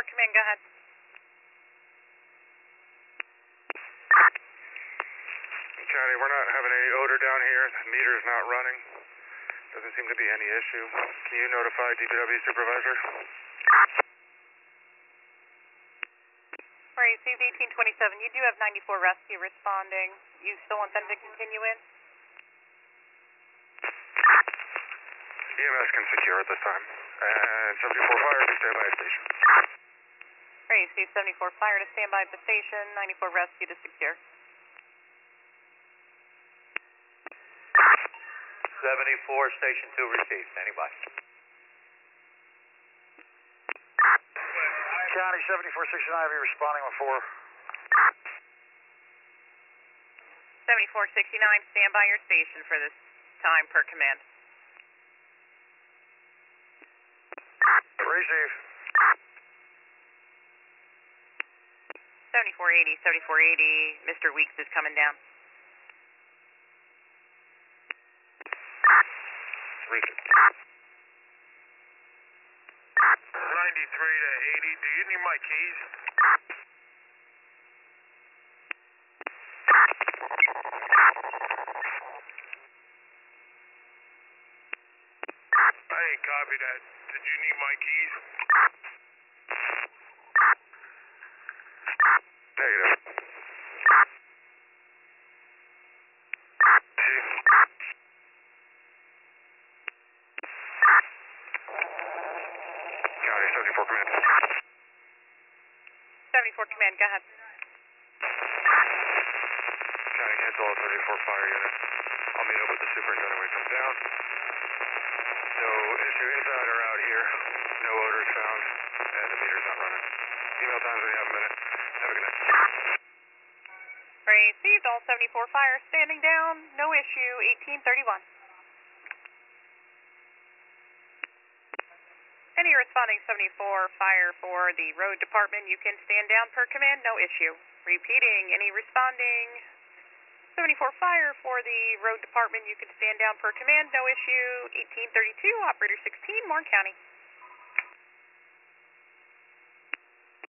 Command, go ahead. County, we're not having any odor down here. The meter's not running. Doesn't seem to be any issue. Can you notify DPW supervisor? Right, Steve 1827, you do have 94 rescue responding. You still want them to continue in? EMS can secure at this time. And 74 fire to stand by at station. Right, Steve 74 fire to stand by at the station, 94 rescue to secure. 74 station 2 received, standing by. County 7469, be responding with 4. 7469, stand by your station for this time per command. Receive. 7480, 7480, Mr. Weeks is coming down. Receive. 93 to 80, do you need my keys? I didn't copy that. Did you need my keys? Negative. County 74 Command. 74 command, go ahead. County cancel all 34 fire units. I'll meet up with the superintendent when he comes down. No issue inside or out here. No odors found. And the meter's not running. Email times when you have a minute. Have a good night. Received, all 74 fire standing down, no issue, 1831. Any responding 74 fire for the road department, you can stand down per command, no issue. Repeating, any responding 74 fire for the road department, you can stand down per command, no issue, 1832, operator 16, Warren County.